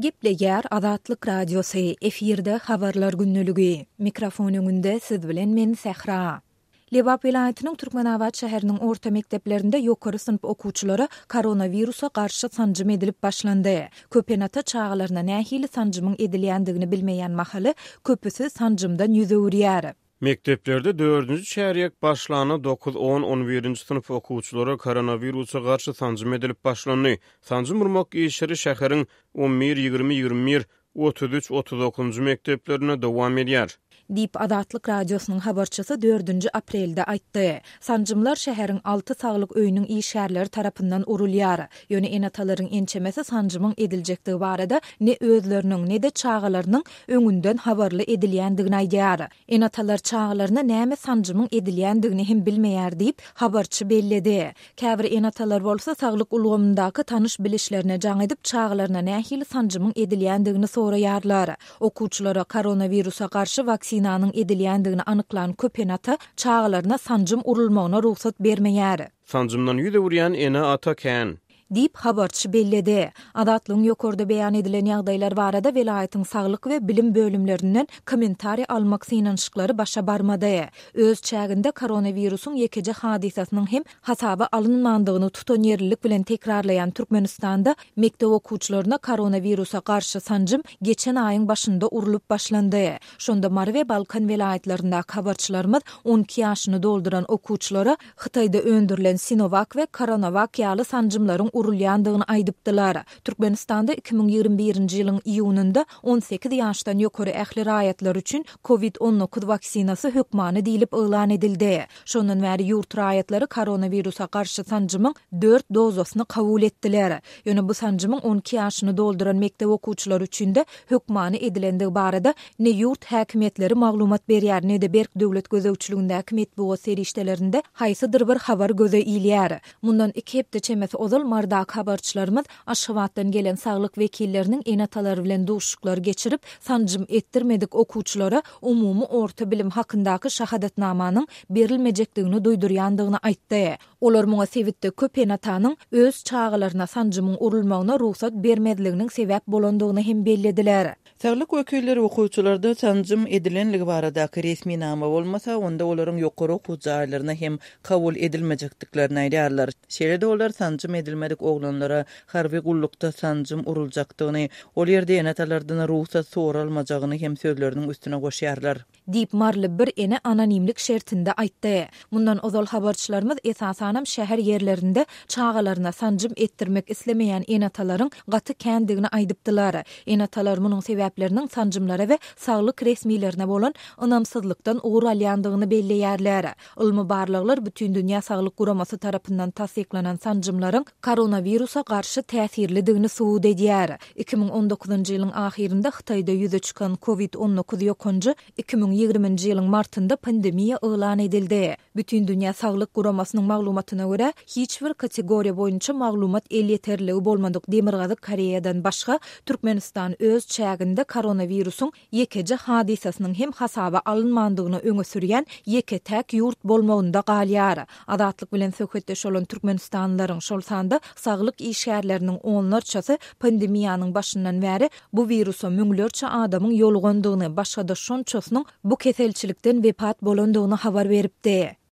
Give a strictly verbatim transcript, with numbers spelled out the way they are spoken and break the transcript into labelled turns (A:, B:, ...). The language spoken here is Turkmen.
A: Gepleger Azatlyk Radiosu efirde habarlar günnülügi. Mikrofon öňünde siz bilen men Sehra. Lebap vilayatynyň Türkmenabad şäheriniň orta mekdeplerinde ýokary synp okuwçylary koronawirusa garşy sanjym edilip başlandy. Köpenata çağlaryna nähili sanjymyň edilýändigini bilmeýän mahaly köpüsi sanjymdan ýüze urýar.
B: Mekteplerde dördüncü çäýrek başlany dokuz on on birinji sınıf okuwçylary koronawirusa garşy sanjym edilip başlandy. Sanjym urmak işleri şäheriň on bir ýygrimi ýygrimi bir otuz üç otuz dokuzuncu mekteplerine dowam edýär.
A: Dip Azatlyk Radiosynyň habarçysy dördüncü aprelde aýtdy. Sanjymlar şäheriň altı saglyk öýüniň işgärleri tarapyndan urulýar. Ýöne enatalaryň ençemesi sanjymyň ediljekdigi barada ne özleriniň ne de çağalarynyň öňünden habarly edilýändigini aýdýar. Enatalar çağalaryna näme sanjymyň edilýändigini hem bilmeýär diýip habarçy belledi. Käbir enatalar bolsa saglyk ulgamyndaky tanyş bilişlerine jaň edip çağalaryna nähili sanjymyň edilýändigini soraýarlar. Okuwçylara koronawirusa garşy vaksinanyň edilýändigini anyklan Köpenata çağalaryna sanjym urulmagyna ruhsat bermeýär.
B: Sanjymdan ýüze urýan ene ata kän
A: Dip habarçy belledi. Adatlyň ýokarda beýan edilen ýagdaýlar barada vilayatyň saglyk we bilim bölümlerinden kommentari almak synanşyklary başa barmady. Öz çäginde koronawirusyň ýekeje hadisasynyň hem hasaba alynmandygyny tutan ýerlilik bilen tekrarlayan Türkmenistanda mektep okuwçylaryna koronawirusa garşy sanjym geçen aýyň başynda urulup başlandy. Şonda Mari we Balkan vilayatlarynda habarçylarymyz on iki ýaşyny dolduran okuwçylara Hytaýda öndürilen Sinovac we Coronavac ýaly sanjymlaryň urulýandygyny aýdypdylar. Türkmenistanda iki bin ýygrimi birinji ýylyň iýunynda on sekiz ýaşdan ýokary ähli raýatlar üçin covid on dokuz vaksinasy hökmany diýilip elan edildi. Şondan bäri ýurt raýatlary koronawirusa garşy sanjymyň dört dozasyny kabul etdiler. Ýöne bu sanjymyň on iki ýaşyny dolduran mektep okuwçylary üçin de hökmany edilendigi barada ne ýurt häkimetleri maglumat berýär, ne de Berk döwlet gözegçiligindäki metbuat serişdelerinde haýsydyr bir habar göze ilýär. Mundan iki hepde çemesi ozal marda habarçylarymyz Aşgabatdan gelen saglyk wekilleriniň enatalary bilen duşuşyklar geçirip sanjym etdirmedik okuwçylara umumy orta bilim hakyndaky şahadatnamanyň berilmejekdigini duýdurýandygyny aýtdy. Olar muňa sebitde köp enatanyň öz çağalaryna sanjymyň urulmagyna ruhsat bermediliginiň sebäp bolandygyny hem bellediler.
C: Saglyk wekilleri okuwçylarda sanjym edilenligi baradaky resmi nama bolmasa, onda olaryň ýokary okuw jaýlaryna hem kabul edilmejekdiklerini aýdýarlar. Şeýle-de olar sanjym edilmedik oglanlara harby gullukda sanjym uruljakdygyny, ol ýerde enatalardan ruhsat soralmajagyny hem sözleriniň üstüne goşýarlar.
A: Dip marly bir ene anonimlik şertinde aýtdy. Mundan ozal habarçylarymyz esasanam şäher ýerlerinde çağalaryna sanjym etdirmek islemeýän enatalaryň gaty kändigini aýdypdylar. Enatalar munyň sebäpleriniň sanjymlara we saglyk resmilerine bolan ynamsyzlykdan ugur alýandygyny belleýärler. Ilmi barlyklar bütün dünýä saglyk guramasy tarapyndan tasdiklanan sanjymlaryň koronawirusa garşy täsirlidigini suwud edýär. iki bin on dokuzuncu ýylyň ahirinde Hytaýda ýüze çykan covid on dokuz ýokunjy iki bin ýygrimiňji ýylyň martynda pandemiýa elan edildi. Bütün dünýä saglyk guramasynyň maglumatyna görä hiç bir kategoriýa boýunça maglumat el ýeterligi bolmadyk Demirgazy Koreýadan başga Türkmenistan öz çäginde koronawirusyň ýekeje hadisasynyň hem hasaba alynmandygyny öňe sürýän ýeketäk ýurt bolmagynda galýar. Adatlyk bilen söhbetdeş bolan Türkmenistanlylaryň şol sanda saglyk işgärleriniň onlarçasy pandemiýanyň başyndan bäri bu virusa müňlerçe adamyň ýolugandygyny, başga da şonçasynyň bu keselçilikden wepat bolandygyny habar beripdi.